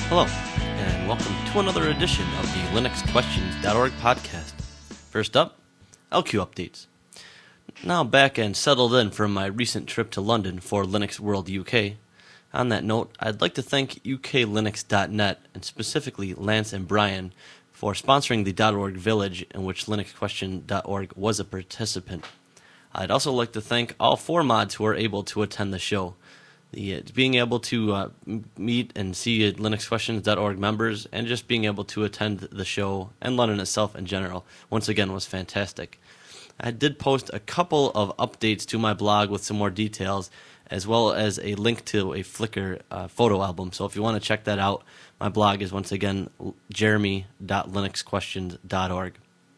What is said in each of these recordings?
Hello, and welcome to another edition of the LinuxQuestions.org podcast. First up, LQ updates. Now back and settled in from my recent trip to London for Linux World UK. On that note, I'd like to thank uklinux.net and specifically Lance and Brian for sponsoring the .org village in which LinuxQuestion.org was a participant. I'd also like to thank all 4 mods who were able to attend the show. Being able to meet and see LinuxQuestions.org members and just being able to attend the show and London itself in general, once again, was fantastic. I did post a couple of updates to my blog with some more details, as well as a link to a Flickr photo album. So if you want to check that out, my blog is once again jeremy.linuxquestions.org.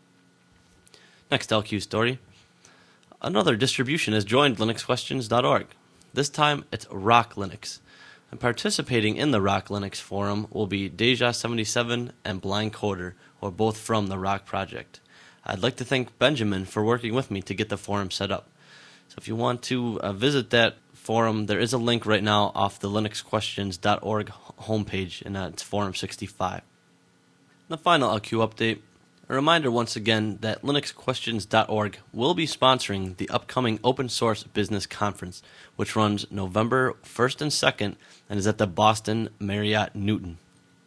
Next LQ story. Another distribution has joined LinuxQuestions.org. This time, it's Rock Linux. And participating in the Rock Linux forum will be Deja77 and Blind Coder, who are both from the Rock project. I'd like to thank Benjamin for working with me to get the forum set up. So if you want to visit that forum, there is a link right now off the linuxquestions.org homepage, and it's Forum 65. The final LQ update. A reminder once again that linuxquestions.org will be sponsoring the upcoming Open Source Business Conference, which runs November 1st and 2nd and is at the Boston Marriott Newton.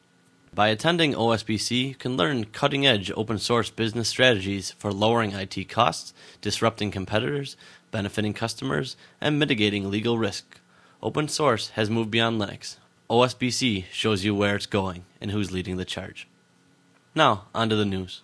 By attending OSBC, you can learn cutting-edge open source business strategies for lowering IT costs, disrupting competitors, benefiting customers, and mitigating legal risk. Open source has moved beyond Linux. OSBC shows you where it's going and who's leading the charge. Now, on to the news.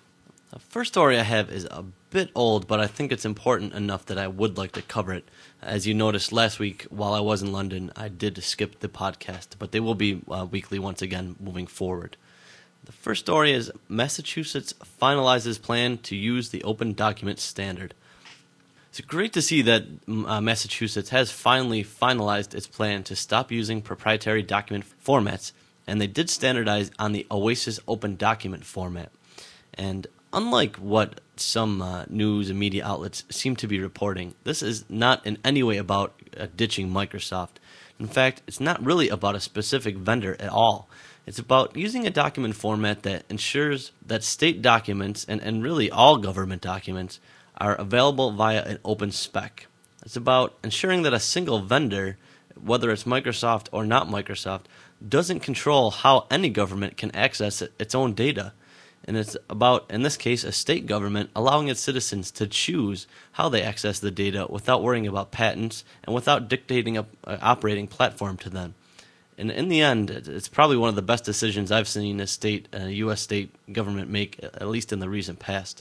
The first story I have is a bit old, but I think it's important enough that I would like to cover it. As you noticed last week, while I was in London, I did skip the podcast, but they will be weekly once again moving forward. The first story is Massachusetts finalizes plan to use the Open Document Standard. It's great to see that Massachusetts has finally finalized its plan to stop using proprietary document formats, and they did standardize on the OASIS Open Document format. And unlike what some news and media outlets seem to be reporting, this is not in any way about ditching Microsoft. In fact, it's not really about a specific vendor at all. It's about using a document format that ensures that state documents, and really all government documents, are available via an open spec. It's about ensuring that a single vendor, whether it's Microsoft or not Microsoft, doesn't control how any government can access its own data. And it's about, in this case, a state government allowing its citizens to choose how they access the data without worrying about patents and without dictating an operating platform to them. And in the end, it's probably one of the best decisions I've seen a U.S. state government make, at least in the recent past.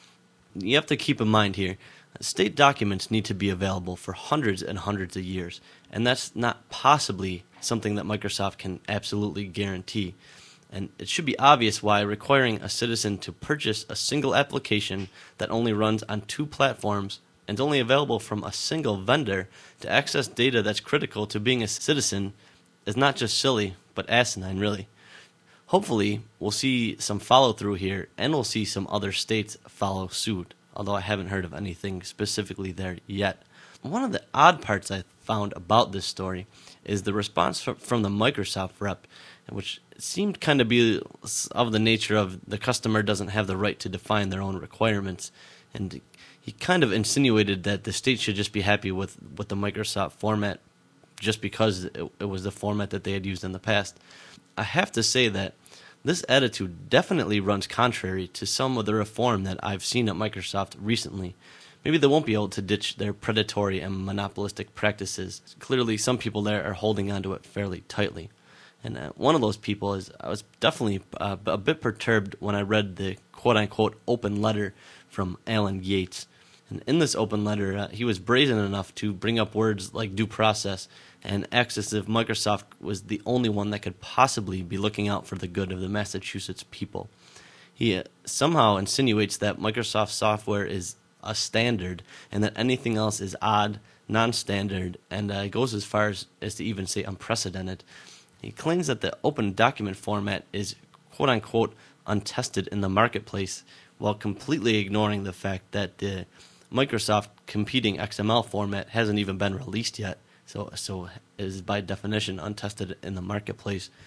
You have to keep in mind here, state documents need to be available for hundreds and hundreds of years, and that's not possibly something that Microsoft can absolutely guarantee. And it should be obvious why requiring a citizen to purchase a single application that only runs on 2 platforms and is only available from a single vendor to access data that's critical to being a citizen is not just silly, but asinine, really. Hopefully, we'll see some follow-through here, and we'll see some other states follow suit, although I haven't heard of anything specifically there yet. One of the odd parts I found about this story is the response from the Microsoft rep, which seemed kind of be of the nature of the customer doesn't have the right to define their own requirements. And he kind of insinuated that the state should just be happy with the Microsoft format just because it was the format that they had used in the past. I have to say that this attitude definitely runs contrary to some of the reform that I've seen at Microsoft recently. Maybe they won't be able to ditch their predatory and monopolistic practices. Clearly, some people there are holding onto it fairly tightly. And one of those people is, I was definitely a bit perturbed when I read the quote-unquote open letter from Alan Yates. And in this open letter, he was brazen enough to bring up words like due process and acts as if Microsoft was the only one that could possibly be looking out for the good of the Massachusetts people. He somehow insinuates that Microsoft software is a standard and that anything else is odd, non-standard, and goes as far as to even say unprecedented. He claims that the open document format is quote-unquote untested in the marketplace, while completely ignoring the fact that the Microsoft competing XML format hasn't even been released yet, so is by definition untested in the marketplace.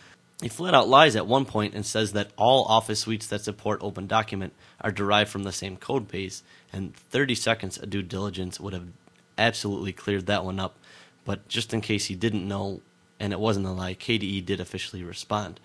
He flat out lies at one point and says that all Office suites that support OpenDocument are derived from the same code base, and 30 seconds of due diligence would have absolutely cleared that one up. But just in case he didn't know, and it wasn't a lie, KDE did officially respond.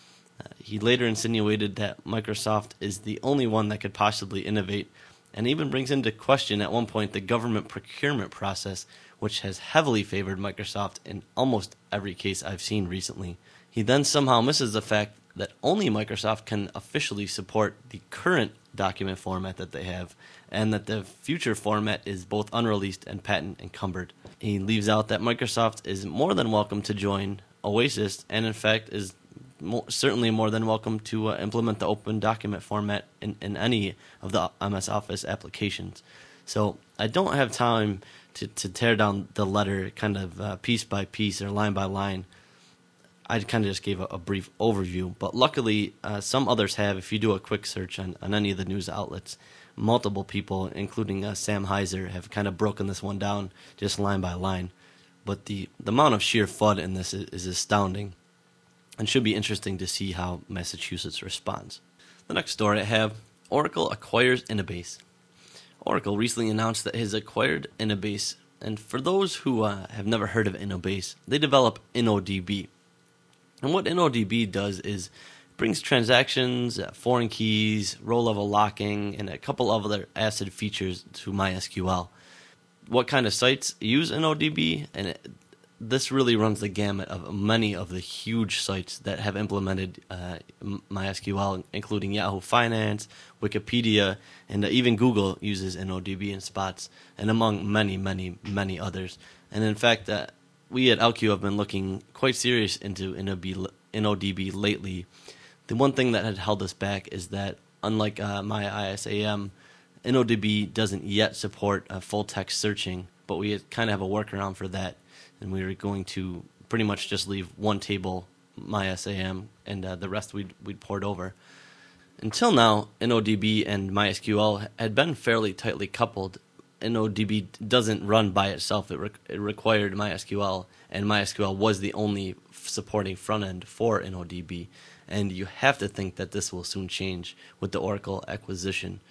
He later insinuated that Microsoft is the only one that could possibly innovate, and even brings into question at one point the government procurement process, which has heavily favored Microsoft in almost every case I've seen recently. He then somehow misses the fact that only Microsoft can officially support the current document format that they have, and that the future format is both unreleased and patent encumbered. He leaves out that Microsoft is more than welcome to join Oasis, and in fact is certainly more than welcome to implement the open document format in any of the MS Office applications. So I don't have time to tear down the letter kind of piece by piece or line by line. I kind of just gave a brief overview, but luckily some others have. If you do a quick search on any of the news outlets, multiple people, including Sam Heiser, have kind of broken this one down just line by line. But the amount of sheer FUD in this is astounding, and should be interesting to see how Massachusetts responds. The next story I have, Oracle acquires Innobase. Oracle recently announced that it has acquired Innobase, and for those who have never heard of Innobase, they develop InnoDB. And what InnoDB does is brings transactions, foreign keys, row-level locking, and a couple of other ACID features to MySQL. What kind of sites use InnoDB? And this really runs the gamut of many of the huge sites that have implemented MySQL, including Yahoo Finance, Wikipedia, and even Google uses InnoDB in spots, and among many, many, many others. And in fact, we at LQ have been looking quite serious into InnoDB lately. The one thing that had held us back is that, unlike MyISAM, InnoDB doesn't yet support full text searching, but we kind of have a workaround for that, and we were going to pretty much just leave one table, MyISAM, and the rest we'd port over. Until now, InnoDB and MySQL had been fairly tightly coupled. InnoDB doesn't run by itself. It required MySQL, and MySQL was the only supporting front end for InnoDB. And you have to think that this will soon change with the Oracle acquisition.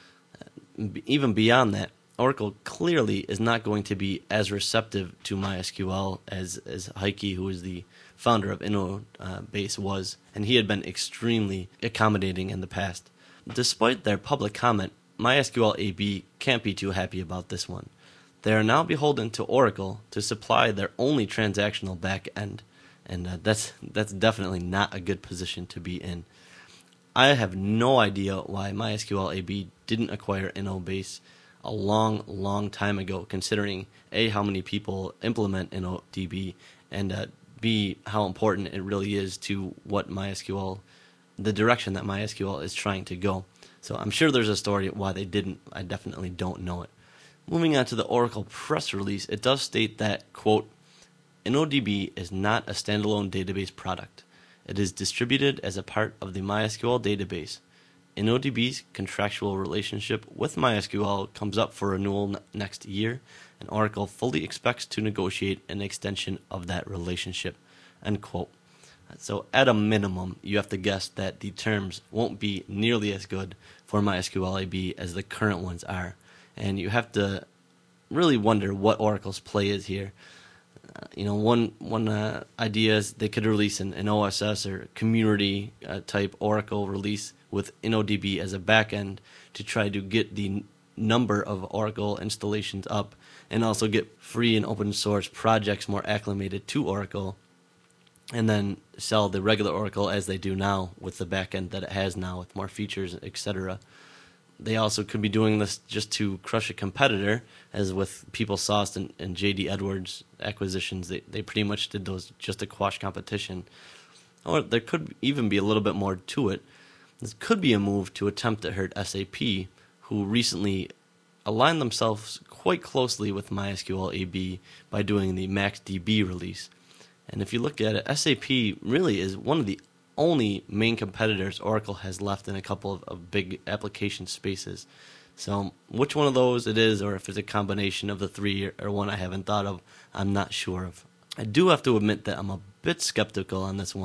Even beyond that, Oracle clearly is not going to be as receptive to MySQL as Heike, who is the founder of Innobase, was, and he had been extremely accommodating in the past. Despite their public comment, MySQL AB can't be too happy about this one. They are now beholden to Oracle to supply their only transactional back end, and that's definitely not a good position to be in. I have no idea why MySQL AB didn't acquire Innobase a long, long time ago, considering A, how many people implement InnoDB, and B, how important it really is to what MySQL, the direction that MySQL is trying to go. So I'm sure there's a story why they didn't. I definitely don't know it. Moving on to the Oracle press release, it does state that, quote, InnoDB is not a standalone database product. It is distributed as a part of the MySQL database. InnoDB's contractual relationship with MySQL comes up for renewal next year, and Oracle fully expects to negotiate an extension of that relationship, end quote. So at a minimum, you have to guess that the terms won't be nearly as good for MySQL AB as the current ones are. And you have to really wonder what Oracle's play is here. One idea is they could release an OSS or community type Oracle release with InnoDB as a backend to try to get the number of Oracle installations up, and also get free and open source projects more acclimated to Oracle, and then sell the regular Oracle as they do now with the backend that it has now with more features, etc. They also could be doing this just to crush a competitor, as with PeopleSoft and JD Edwards acquisitions. They pretty much did those just to quash competition. Or there could even be a little bit more to it. This could be a move to attempt to hurt SAP, who recently aligned themselves quite closely with MySQL AB by doing the MaxDB release. And if you look at it, SAP really is one of the only main competitors Oracle has left in a couple of big application spaces. So which one of those it is, or if it's a combination of the three or one I haven't thought of, I'm not sure of. I do have to admit that I'm a bit skeptical on this one,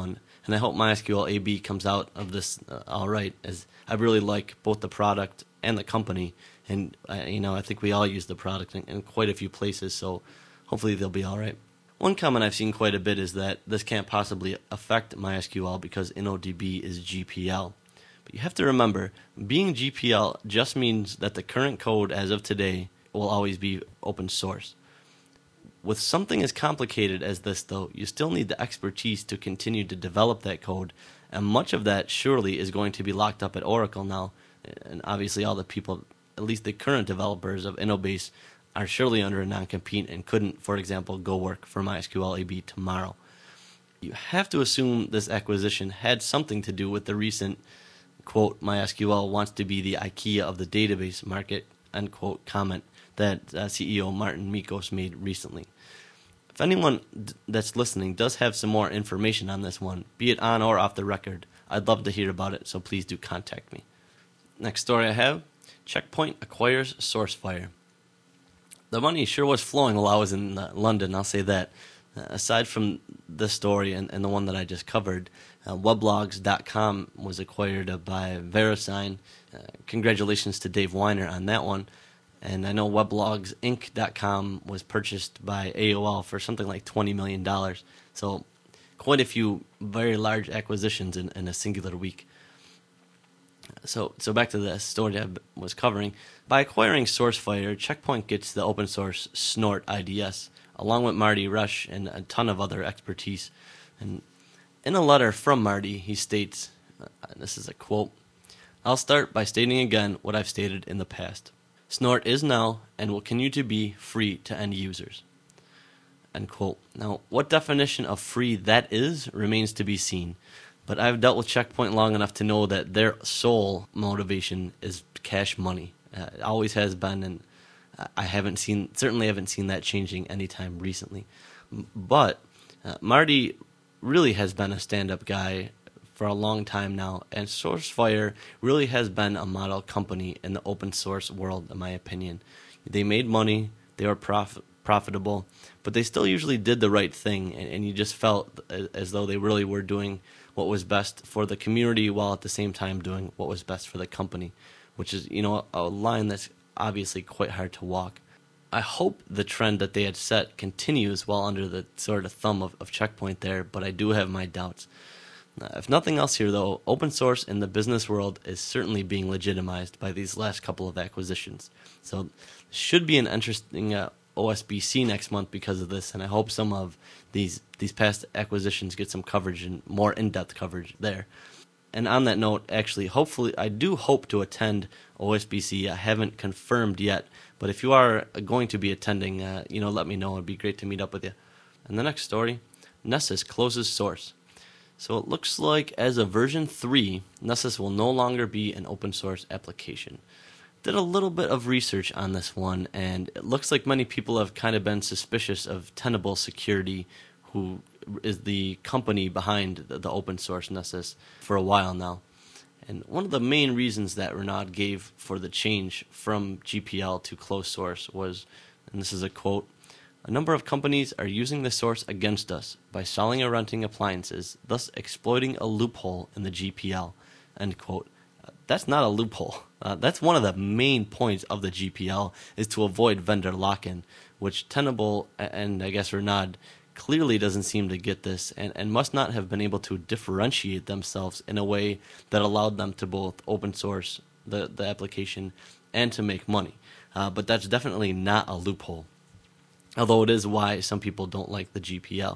and I hope MySQL AB comes out of this all right, as I really like both the product and the company, and I think we all use the product in quite a few places, so hopefully they'll be all right. One comment I've seen quite a bit is that this can't possibly affect MySQL because InnoDB is GPL. But you have to remember, being GPL just means that the current code as of today will always be open source. With something as complicated as this, though, you still need the expertise to continue to develop that code, and much of that surely is going to be locked up at Oracle now, and obviously all the people, at least the current developers of InnoBase, are surely under a non-compete and couldn't, for example, go work for MySQL AB tomorrow. You have to assume this acquisition had something to do with the recent, quote, MySQL wants to be the IKEA of the database market, end quote, comment that CEO Martin Michos made recently. If anyone that's listening does have some more information on this one, be it on or off the record, I'd love to hear about it, so please do contact me. Next story I have, Check Point acquires SourceFire. The money sure was flowing while I was in London, I'll say that. Aside from this story and the one that I just covered, weblogs.com was acquired by VeriSign. Congratulations to Dave Weiner on that one. And I know weblogsinc.com was purchased by AOL for something like $20 million. So quite a few very large acquisitions in a singular week. So back to the story I was covering. By acquiring SourceFire, Check Point gets the open source Snort IDS, along with Marty Rush and a ton of other expertise. And in a letter from Marty, he states, this is a quote, "I'll start by stating again what I've stated in the past. Snort is now and will continue to be free to end users." End quote. Now, what definition of free that is remains to be seen. But I've dealt with Check Point long enough to know that their sole motivation is cash money. It always has been, and I certainly haven't seen that changing anytime recently. But Marty really has been a stand-up guy for a long time now, and SourceFire really has been a model company in the open source world, in my opinion. They made money, they were profitable, but they still usually did the right thing, and you just felt as though they really were doing what was best for the community while at the same time doing what was best for the company, which is, a line that's obviously quite hard to walk. I hope the trend that they had set continues while under the sort of thumb of Check Point there, but I do have my doubts. If nothing else here, though, open source in the business world is certainly being legitimized by these last couple of acquisitions. So should be an interesting OSBC next month because of this, and I hope some of these past acquisitions get some coverage and more in-depth coverage there. And on that note, actually, hopefully, I do hope to attend OSBC. I haven't confirmed yet, but if you are going to be attending, let me know. It'd be great to meet up with you. And the next story, Nessus closes source. So it looks like as of version 3, Nessus will no longer be an open source application. Did a little bit of research on this one, and it looks like many people have kind of been suspicious of Tenable Security, who is the company behind the open source Nessus, for a while now. And one of the main reasons that Renaud gave for the change from GPL to closed source was, and this is a quote, "A number of companies are using the source against us by selling or renting appliances, thus exploiting a loophole in the GPL." End quote. That's not a loophole. That's one of the main points of the GPL, is to avoid vendor lock-in, which Tenable and I guess Renaud clearly doesn't seem to get this, and must not have been able to differentiate themselves in a way that allowed them to both open source the application and to make money. But that's definitely not a loophole, although it is why some people don't like the GPL.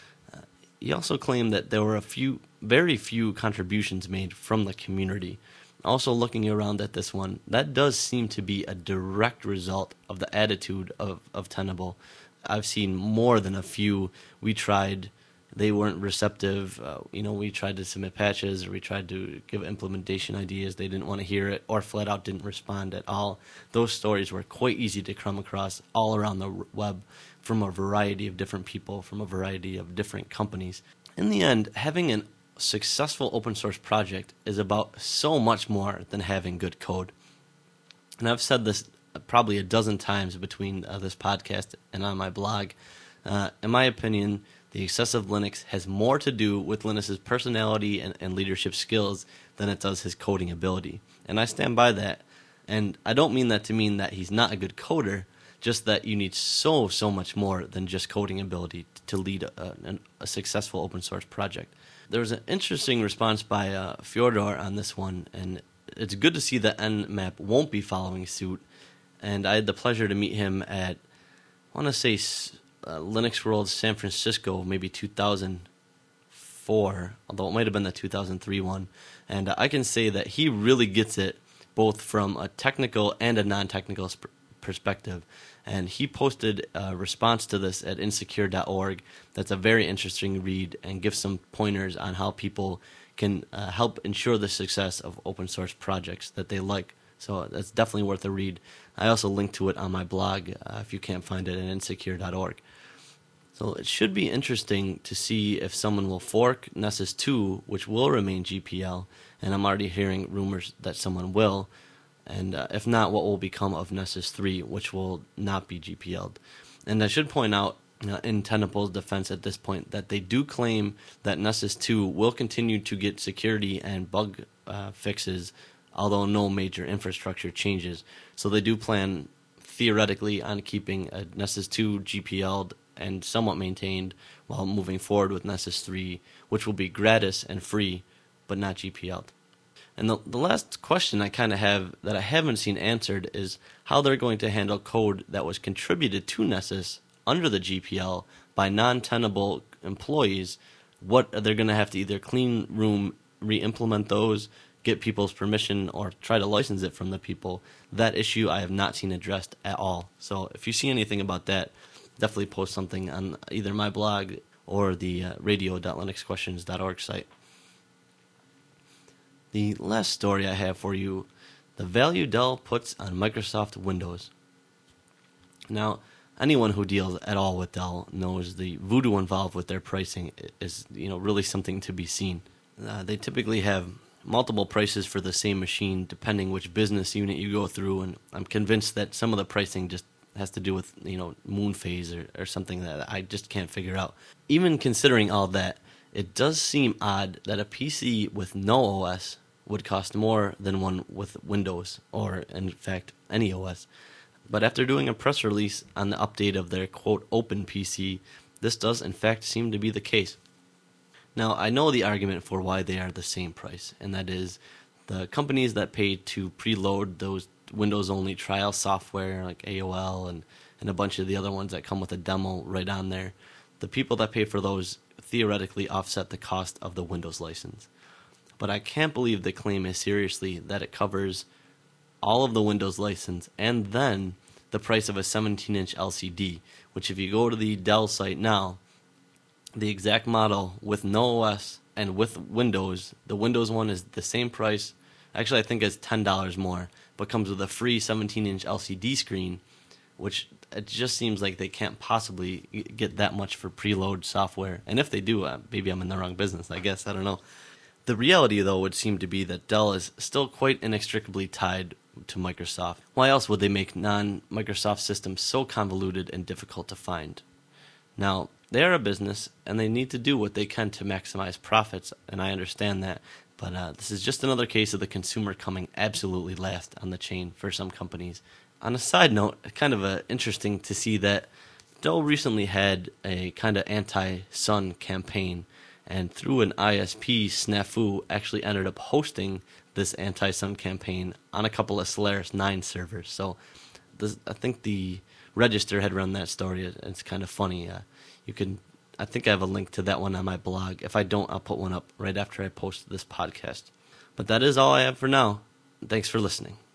He also claimed that there were very few contributions made from the community. Also looking around at this one, that does seem to be a direct result of the attitude of Tenable. I've seen more than a few. We tried, they weren't receptive. We tried to submit patches, or we tried to give implementation ideas. They didn't want to hear it, or flat out didn't respond at all. Those stories were quite easy to come across all around the web from a variety of different people, from a variety of different companies. In the end, having a successful open source project is about so much more than having good code. And I've said this probably a dozen times between this podcast and on my blog. In my opinion, the excessive Linux has more to do with Linus's personality and leadership skills than it does his coding ability. And I stand by that. And I don't mean that to mean that he's not a good coder, just that you need so much more than just coding ability to lead a successful open source project. There was an interesting response by Fyodor on this one, and it's good to see that Nmap won't be following suit. And I had the pleasure to meet him at, I want to say, Linux World San Francisco, maybe 2004, although it might have been the 2003 one. And I can say that he really gets it, both from a technical and a non-technical perspective. And he posted a response to this at insecure.org that's a very interesting read and gives some pointers on how people can help ensure the success of open source projects that they like. So that's definitely worth a read. I also link to it on my blog if you can't find it at insecure.org. So it should be interesting to see if someone will fork Nessus 2, which will remain GPL, and I'm already hearing rumors that someone will. And if not, what will become of Nessus 3, which will not be GPL'd. And I should point out, in Tenable's defense at this point, that they do claim that Nessus 2 will continue to get security and bug fixes, although no major infrastructure changes. So they do plan, theoretically, on keeping a Nessus 2 GPL'd and somewhat maintained while moving forward with Nessus 3, which will be gratis and free, but not GPL'd. And the last question I kind of have that I haven't seen answered is how they're going to handle code that was contributed to Nessus under the GPL by non-Tenable employees. What are they going to have to either clean room, re-implement those, get people's permission, or try to license it from the people? That issue I have not seen addressed at all. So if you see anything about that, definitely post something on either my blog or the radio.linuxquestions.org site. The last story I have for you, the value Dell puts on Microsoft Windows. Now, anyone who deals at all with Dell knows the voodoo involved with their pricing is, really something to be seen. They typically have multiple prices for the same machine, depending which business unit you go through, and I'm convinced that some of the pricing just has to do with, moon phase or something that I just can't figure out. Even considering all that, it does seem odd that a PC with no OS would cost more than one with Windows, or in fact, any OS. But after doing a press release on the update of their, quote, open PC, this does in fact seem to be the case. Now, I know the argument for why they are the same price, and that is the companies that pay to preload those Windows-only trial software like AOL and a bunch of the other ones that come with a demo right on there, the people that pay for those theoretically offset the cost of the Windows license. But I can't believe they claim as seriously that it covers all of the Windows license and then the price of a 17-inch LCD, which if you go to the Dell site now, the exact model with no OS and with Windows, the Windows one is the same price. Actually, I think it's $10 more, but comes with a free 17-inch LCD screen, which it just seems like they can't possibly get that much for preload software. And if they do, maybe I'm in the wrong business, I guess. I don't know. The reality, though, would seem to be that Dell is still quite inextricably tied to Microsoft. Why else would they make non-Microsoft systems so convoluted and difficult to find? Now, they are a business, and they need to do what they can to maximize profits, and I understand that. But this is just another case of the consumer coming absolutely last on the chain for some companies. On a side note, kind of interesting to see that Dell recently had a kind of anti-Sun campaign, and through an ISP snafu actually ended up hosting this anti-Sun campaign on a couple of Solaris 9 servers. So I think the Register had run that story. It's kind of funny. I think I have a link to that one on my blog. If I don't, I'll put one up right after I post this podcast. But that is all I have for now. Thanks for listening.